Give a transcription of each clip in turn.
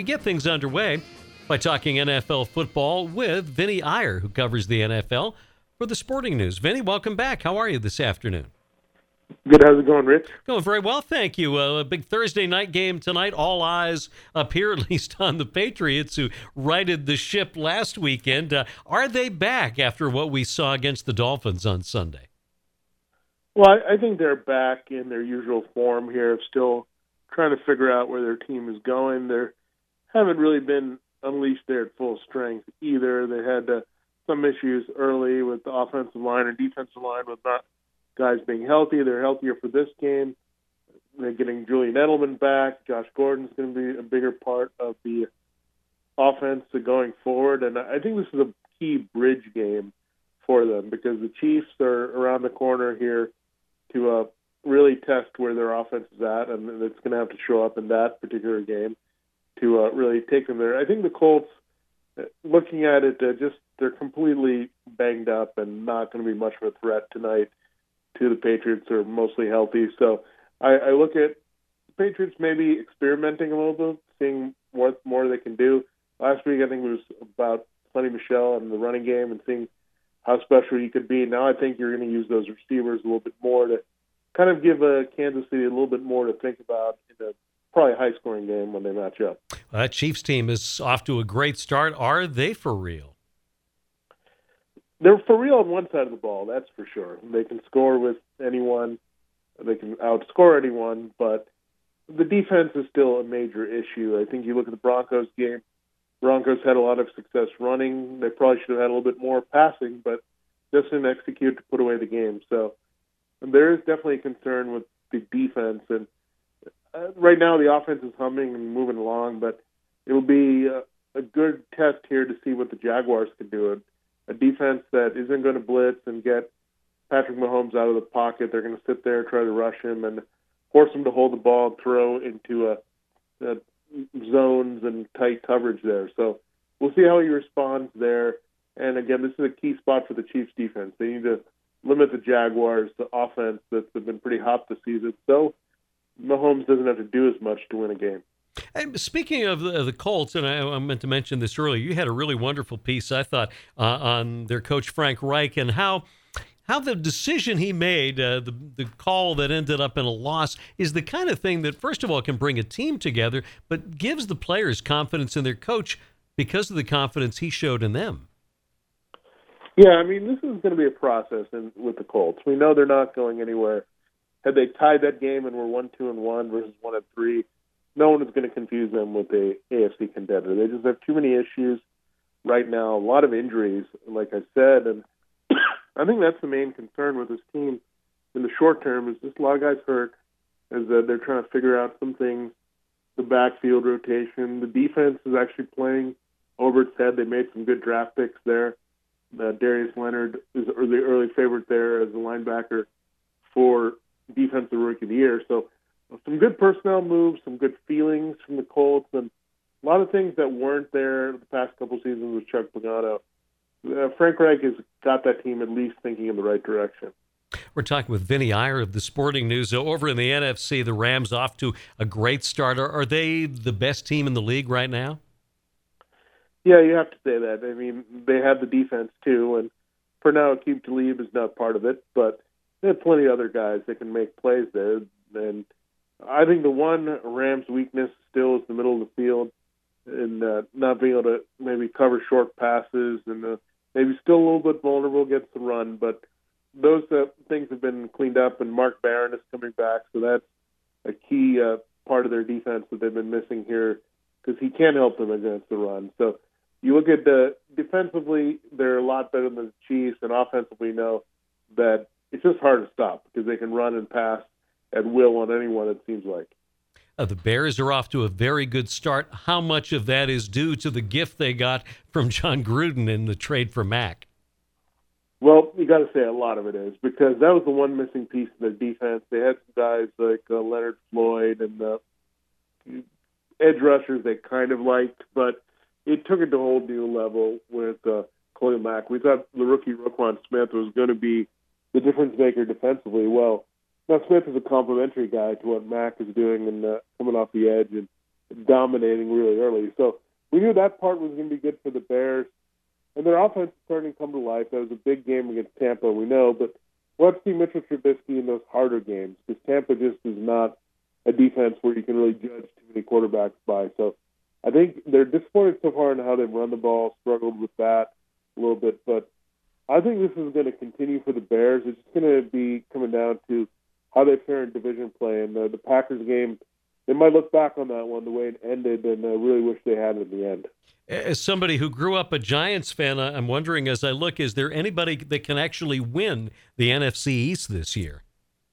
we get things underway by talking NFL football with Vinny Iyer, who covers the NFL for the Sporting News. Vinny, welcome back. How are you this afternoon? Good. How's it going, Rich? Going very well, thank you. A big Thursday night game tonight. All eyes up here, at least, on the Patriots, who righted the ship last weekend. Are they back after what we saw against the Dolphins on Sunday? Well, I think they're back in their usual form here, still trying to figure out where their team is going. They haven't really been unleashed there at full strength either. They had some issues early with the offensive line and defensive line with not guys being healthy. They're healthier for this game. They're getting Julian Edelman back. Josh Gordon's going to be a bigger part of the offense going forward. And I think this is a key bridge game for them because the Chiefs are around the corner here to really test where their offense is at, and it's going to have to show up in that particular game to really take them there. I think the Colts, looking at it, they're completely banged up and not going to be much of a threat tonight to the Patriots. Are mostly healthy. So I look at the Patriots maybe experimenting a little bit, seeing what more they can do. Last week I think it was about Sonny Michel and the running game and seeing how special you could be. Now I think you're going to use those receivers a little bit more to kind of give Kansas City a little bit more to think about in a probably high-scoring game when they match up. Well, that Chiefs team is off to a great start. Are they for real? They're for real on one side of the ball, that's for sure. They can score with anyone. They can outscore anyone, but the defense is still a major issue. I think you look at the Broncos game, Broncos had a lot of success running. They probably should have had a little bit more passing, but just didn't execute to put away the game. So there is definitely a concern with the defense. And right now the offense is humming and moving along, but it'll be a good test here to see what the Jaguars can do. A defense that isn't going to blitz and get Patrick Mahomes out of the pocket. They're going to sit there, try to rush him, and force him to hold the ball and throw into zones and tight coverage there. So we'll see how he responds there. And again, this is a key spot for the Chiefs defense. They need to limit the Jaguars, the offense that's been pretty hot this season. So Mahomes doesn't have to do as much to win a game. And speaking of the Colts, and I meant to mention this earlier, you had a really wonderful piece, I thought, on their coach Frank Reich and how the decision he made, the call that ended up in a loss, is the kind of thing that, first of all, can bring a team together, but gives the players confidence in their coach because of the confidence he showed in them. Yeah, I mean, this is going to be a process with the Colts. We know they're not going anywhere. Had they tied that game and were 1-2-1 versus 1-3, no one is going to confuse them with a AFC contender. They just have too many issues right now, a lot of injuries, like I said, and I think that's the main concern with this team in the short term is just a lot of guys hurt, is that they're trying to figure out some things, the backfield rotation. The defense is actually playing over its head. They made some good draft picks there. Darius Leonard is the early favorite there as a linebacker for Defensive Rookie of the Year. So some good personnel moves, some good feelings from the Colts, and a lot of things that weren't there the past couple seasons with Chuck Pagano. Frank Reich has got that team at least thinking in the right direction. We're talking with Vinny Iyer of the Sporting News. Over in the NFC, the Rams off to a great start. Are they the best team in the league right now? Yeah, you have to say that. I mean, they have the defense too, and for now, Aqib Talib is not part of it, but they have plenty of other guys that can make plays there. And I think the one Rams' weakness still is the middle of the field and not being able to maybe cover short passes and maybe still a little bit vulnerable against the run. But those things have been cleaned up, and Mark Barron is coming back, so that's a key part of their defense that they've been missing here because he can help them against the run. So you look at defensively, they're a lot better than the Chiefs, and offensively, know that it's just hard to stop because they can run and pass at will on anyone, it seems like. The Bears are off to a very good start. How much of that is due to the gift they got from John Gruden in the trade for Mack? Well, you got to say a lot of it is because that was the one missing piece in their defense. They had some guys like Leonard Floyd and edge rushers they kind of liked, but it took it to a whole new level with Khalil Mack. We thought the rookie Roquan Smith was going to be the difference maker defensively. Well, now Smith is a complimentary guy to what Mack is doing and coming off the edge and dominating really early. So we knew that part was going to be good for the Bears. And their offense is starting to come to life. That was a big game against Tampa, we know. But we'll have to see Mitchell Trubisky in those harder games because Tampa just is not a defense where you can really judge too many quarterbacks by. So I think they're disappointed so far in how they've run the ball, struggled with that a little bit. But I think this is going to continue for the Bears. It's just going to be coming down to how they fare in division play. And the Packers game, they might look back on that one, the way it ended, and really wish they had it in the end. As somebody who grew up a Giants fan, I'm wondering as I look, is there anybody that can actually win the NFC East this year?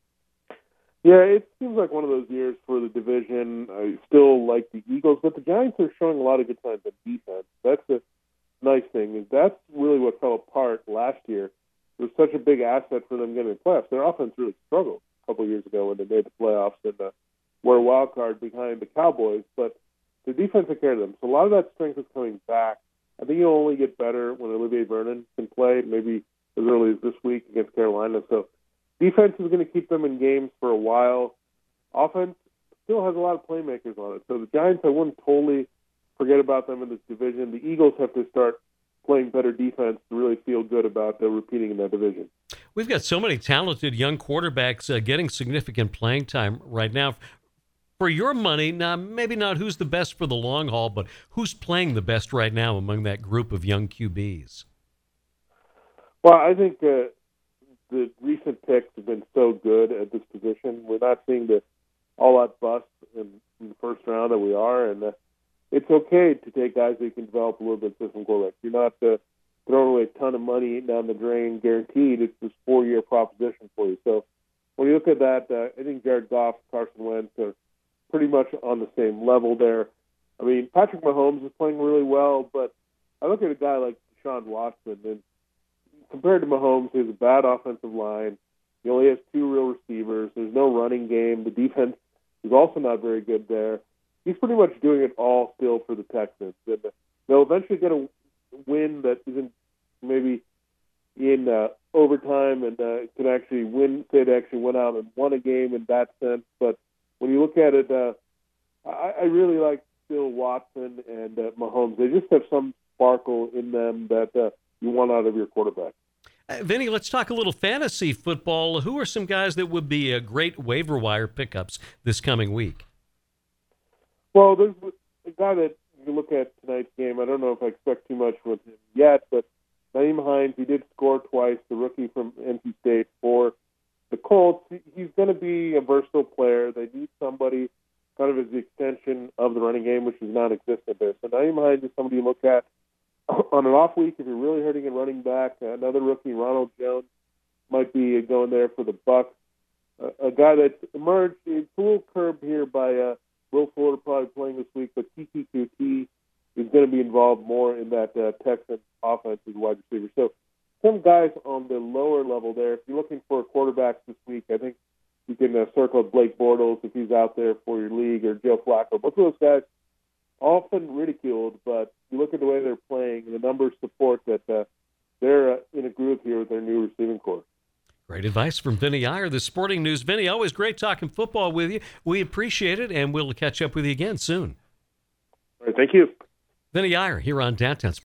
Yeah, it seems like one of those years for the division. I still like the Eagles, but the Giants are showing a lot of good signs of defense. That's the nice thing, is that's really what fell apart last year. It was such a big asset for them getting the playoffs. Their offense really struggled a couple of years ago when they made the playoffs and were a wild card behind the Cowboys, but the defense took care of them. So a lot of that strength is coming back. I think it'll only get better when Olivier Vernon can play, maybe as early as this week against Carolina. So defense is going to keep them in games for a while. Offense still has a lot of playmakers on it. So the Giants, I wouldn't totally forget about them in this division. The Eagles have to start playing better defense to really feel good about repeating in that division. We've got so many talented young quarterbacks getting significant playing time right now. For your money, now maybe not who's the best for the long haul, but who's playing the best right now among that group of young QBs? Well, I think the recent picks have been so good at this position. We're not seeing the all-out bust in the first round that we are, and it's okay to take guys that you can develop a little bit system quarterbacks. You're not throwing away a ton of money down the drain guaranteed. It's this 4-year proposition for you. So when you look at that, I think Jared Goff, Carson Wentz are pretty much on the same level there. I mean, Patrick Mahomes is playing really well, but I look at a guy like Deshaun Watson, and compared to Mahomes, he has a bad offensive line. He only has 2 real receivers. There's no running game. The defense is also not very good there. He's pretty much doing it all still for the Texans. And they'll eventually get a win that isn't maybe in overtime and can actually win, say they actually went out and won a game in that sense. But when you look at it, I really like still Watson and Mahomes. They just have some sparkle in them that you want out of your quarterback. Vinny, let's talk a little fantasy football. Who are some guys that would be great waiver wire pickups this coming week? Well, there's a guy that you can look at tonight's game. I don't know if I expect too much with him yet, but Nyheim Hines, he did score twice, the rookie from NC State for the Colts. He's going to be a versatile player. They need somebody kind of as the extension of the running game, which is non-existent there. So Nyheim Hines is somebody you look at on an off week if you're really hurting at running back. Another rookie, Ronald Jones, might be going there for the Bucs. A guy that's emerged, it's a little curbed here by Will Fuller probably playing this week, but Kiki Kuti is going to be involved more in that Texans offense as a wide receiver. So some guys on the lower level there. If you're looking for a quarterback this week, I think you can circle Blake Bortles if he's out there for your league, or Joe Flacco. Both of those guys often ridiculed, but you look at the way they're playing, and the numbers support that they're in a groove here with their new receiving corps. Great advice from Vinny Iyer, the Sporting News. Vinny, always great talking football with you. We appreciate it, and we'll catch up with you again soon. All right, thank you. Vinny Iyer here on Downtown.